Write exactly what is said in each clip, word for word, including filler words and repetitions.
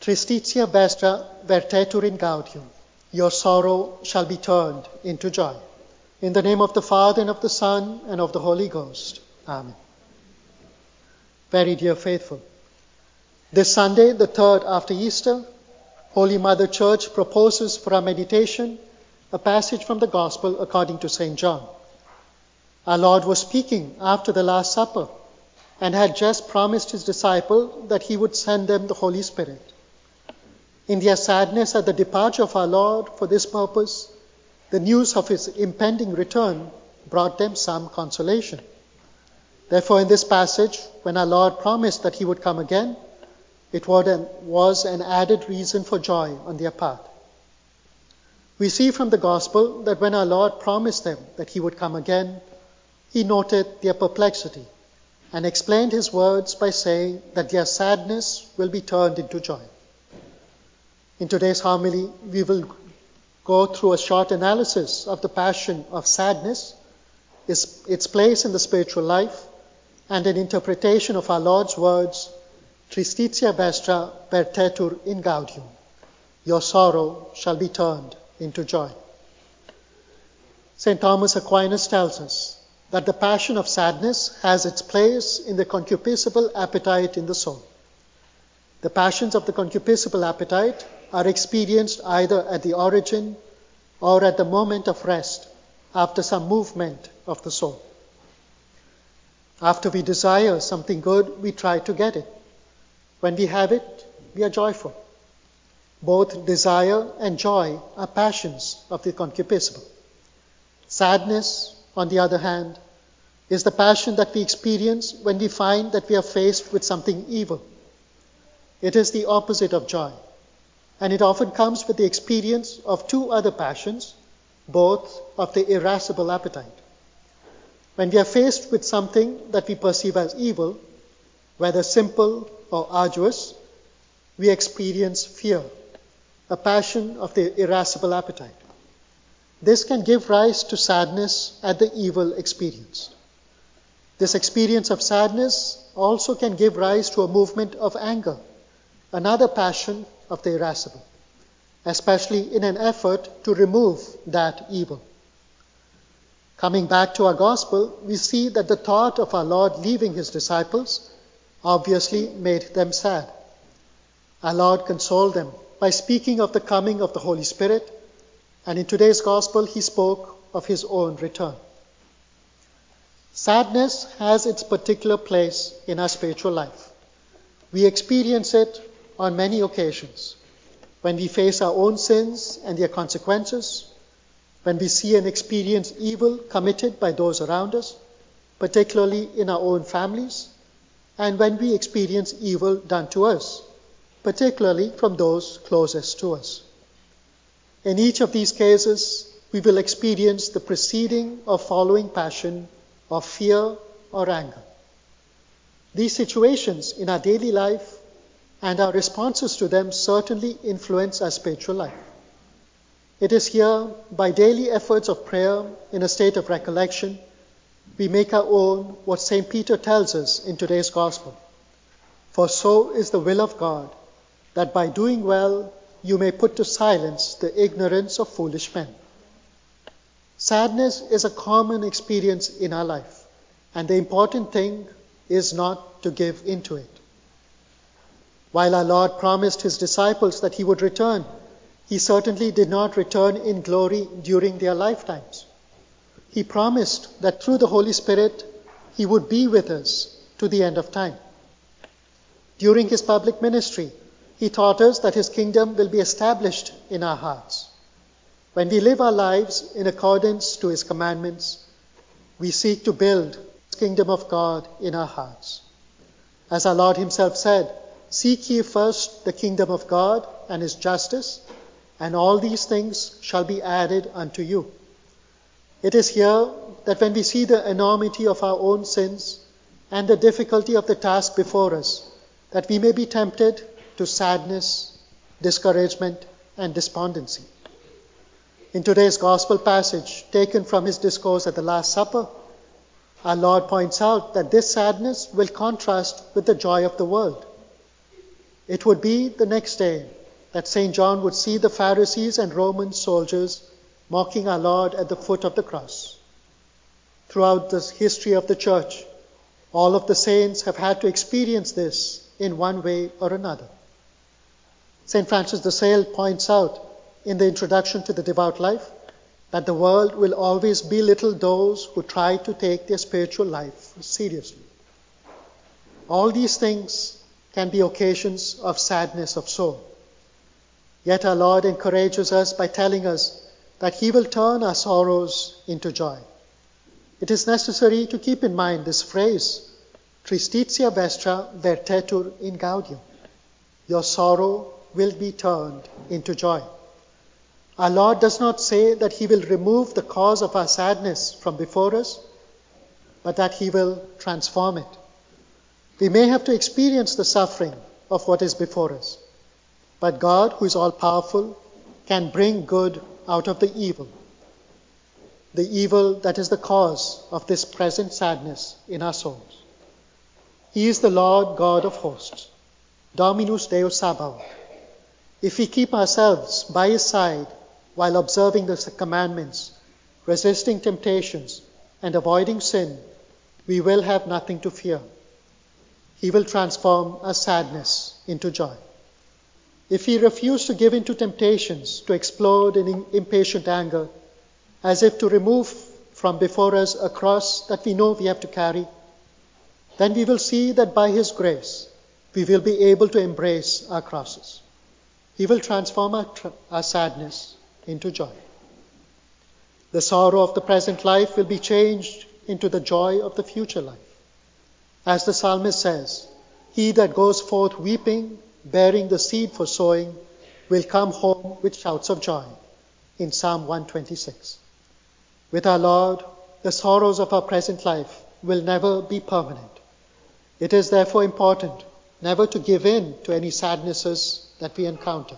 Tristitia vestra vertetur in gaudium. Your sorrow shall be turned into joy. In the name of the Father, and of the Son, and of the Holy Ghost. Amen. Very dear faithful, this Sunday, the third after Easter, Holy Mother Church proposes for our meditation a passage from the Gospel according to Saint John. Our Lord was speaking after the Last Supper and had just promised his disciples that he would send them the Holy Spirit. In their sadness at the departure of our Lord for this purpose, the news of his impending return brought them some consolation. Therefore, in this passage, when our Lord promised that he would come again, it was an added reason for joy on their part. We see from the Gospel that when our Lord promised them that he would come again, he noted their perplexity and explained his words by saying that their sadness will be turned into joy. In today's homily, we will go through a short analysis of the passion of sadness, its place in the spiritual life, and an interpretation of our Lord's words, Tristitia vestra vertetur in gaudium. Your sorrow shall be turned into joy. Saint Thomas Aquinas tells us that the passion of sadness has its place in the concupiscible appetite in the soul. The passions of the concupiscible appetite are experienced either at the origin or at the moment of rest after some movement of the soul. After we desire something good, we try to get it. When we have it, we are joyful. Both desire and joy are passions of the concupiscible. Sadness, on the other hand, is the passion that we experience when we find that we are faced with something evil. It is the opposite of joy, and it often comes with the experience of two other passions, both of the irascible appetite. When we are faced with something that we perceive as evil, whether simple or arduous, we experience fear, a passion of the irascible appetite. This can give rise to sadness at the evil experience. This experience of sadness also can give rise to a movement of anger, another passion of the irascible, especially in an effort to remove that evil. Coming back to our Gospel, we see that the thought of our Lord leaving his disciples obviously made them sad. Our Lord consoled them by speaking of the coming of the Holy Spirit, and in today's Gospel he spoke of his own return. Sadness has its particular place in our spiritual life. We experience it on many occasions, when we face our own sins and their consequences, when we see and experience evil committed by those around us, particularly in our own families, and when we experience evil done to us, particularly from those closest to us. In each of these cases, we will experience the preceding or following passion of fear or anger. These situations in our daily life and our responses to them certainly influence our spiritual life. It is here, by daily efforts of prayer in a state of recollection, we make our own what Saint Peter tells us in today's Gospel. For so is the will of God, that by doing well you may put to silence the ignorance of foolish men. Sadness is a common experience in our life, and the important thing is not to give into it. While our Lord promised his disciples that he would return, he certainly did not return in glory during their lifetimes. He promised that through the Holy Spirit, he would be with us to the end of time. During his public ministry, he taught us that his kingdom will be established in our hearts. When we live our lives in accordance to his commandments, we seek to build the kingdom of God in our hearts. As our Lord himself said, "Seek ye first the kingdom of God and his justice, and all these things shall be added unto you." It is here that when we see the enormity of our own sins and the difficulty of the task before us, that we may be tempted to sadness, discouragement, and despondency. In today's Gospel passage, taken from his discourse at the Last Supper, our Lord points out that this sadness will contrast with the joy of the world. It would be the next day that Saint John would see the Pharisees and Roman soldiers mocking our Lord at the foot of the cross. Throughout the history of the Church, all of the saints have had to experience this in one way or another. Saint Francis de Sales points out in the introduction to the Devout Life that the world will always belittle those who try to take their spiritual life seriously. All these things can be occasions of sadness of soul. Yet our Lord encourages us by telling us that He will turn our sorrows into joy. It is necessary to keep in mind this phrase, Tristitia vestra vertetur in gaudium. Your sorrow will be turned into joy. Our Lord does not say that He will remove the cause of our sadness from before us, but that He will transform it. We may have to experience the suffering of what is before us, but God, who is all-powerful, can bring good out of the evil, the evil that is the cause of this present sadness in our souls. He is the Lord God of hosts, Dominus Deus Sabaoth. If we keep ourselves by His side while observing the commandments, resisting temptations, and avoiding sin, we will have nothing to fear. He will transform our sadness into joy. If we refuse to give in to temptations, to explode in impatient anger, as if to remove from before us a cross that we know we have to carry, then we will see that by His grace, we will be able to embrace our crosses. He will transform our, tr- our sadness into joy. The sorrow of the present life will be changed into the joy of the future life. As the psalmist says, he that goes forth weeping, bearing the seed for sowing, will come home with shouts of joy, in Psalm one twenty-six. With our Lord, the sorrows of our present life will never be permanent. It is therefore important never to give in to any sadnesses that we encounter.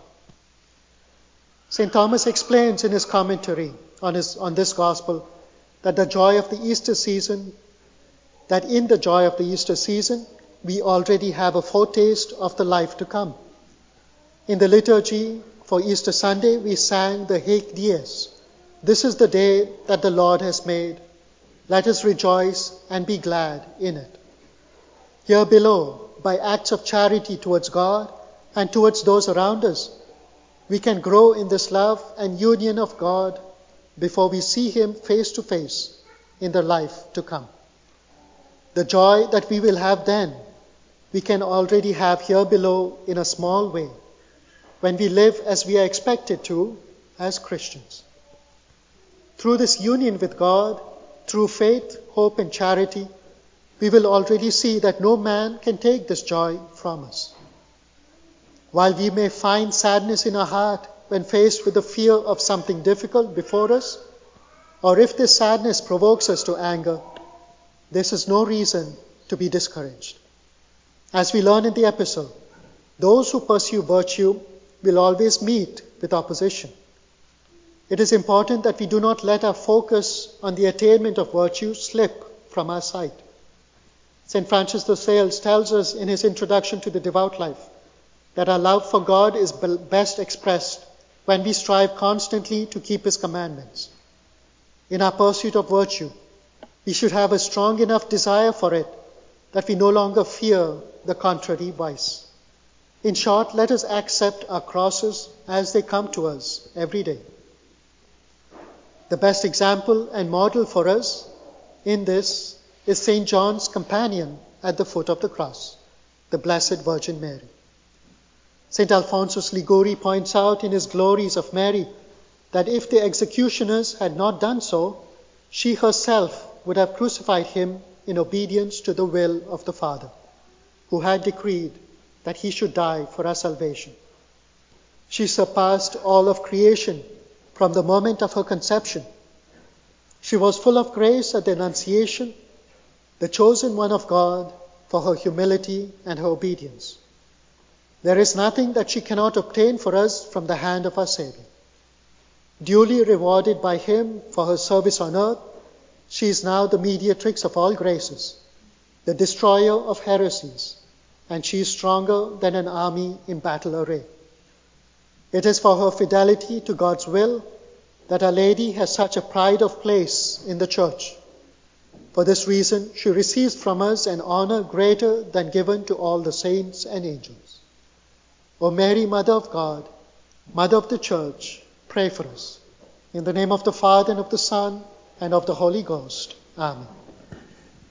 Saint Thomas explains in his commentary on, his, on this gospel that the joy of the Easter season, that in the joy of the Easter season, we already have a foretaste of the life to come. In the liturgy for Easter Sunday, we sang the Haec Dies. This is the day that the Lord has made. Let us rejoice and be glad in it. Here below, by acts of charity towards God and towards those around us, we can grow in this love and union of God before we see Him face to face in the life to come. The joy that we will have then, we can already have here below in a small way, when we live as we are expected to as Christians. Through this union with God, through faith, hope, and charity, we will already see that no man can take this joy from us. While we may find sadness in our heart when faced with the fear of something difficult before us, or if this sadness provokes us to anger, this is no reason to be discouraged. As we learn in the epistle, those who pursue virtue will always meet with opposition. It is important that we do not let our focus on the attainment of virtue slip from our sight. Saint Francis de Sales tells us in his introduction to the Devout Life that our love for God is best expressed when we strive constantly to keep His commandments. In our pursuit of virtue, we should have a strong enough desire for it that we no longer fear the contrary vice. In short, let us accept our crosses as they come to us every day. The best example and model for us in this is Saint John's companion at the foot of the cross, the Blessed Virgin Mary. Saint Alphonsus Liguori points out in his Glories of Mary that if the executioners had not done so, she herself would have crucified him in obedience to the will of the Father, who had decreed that he should die for our salvation. She surpassed all of creation from the moment of her conception. She was full of grace at the Annunciation, the chosen one of God for her humility and her obedience. There is nothing that she cannot obtain for us from the hand of our Savior. Duly rewarded by Him for her service on earth, she is now the mediatrix of all graces, the destroyer of heresies, and she is stronger than an army in battle array. It is for her fidelity to God's will that Our Lady has such a pride of place in the Church. For this reason, she receives from us an honor greater than given to all the saints and angels. O Mary, Mother of God, Mother of the Church, pray for us. In the name of the Father, and of the Son, and of the Holy Ghost. Amen.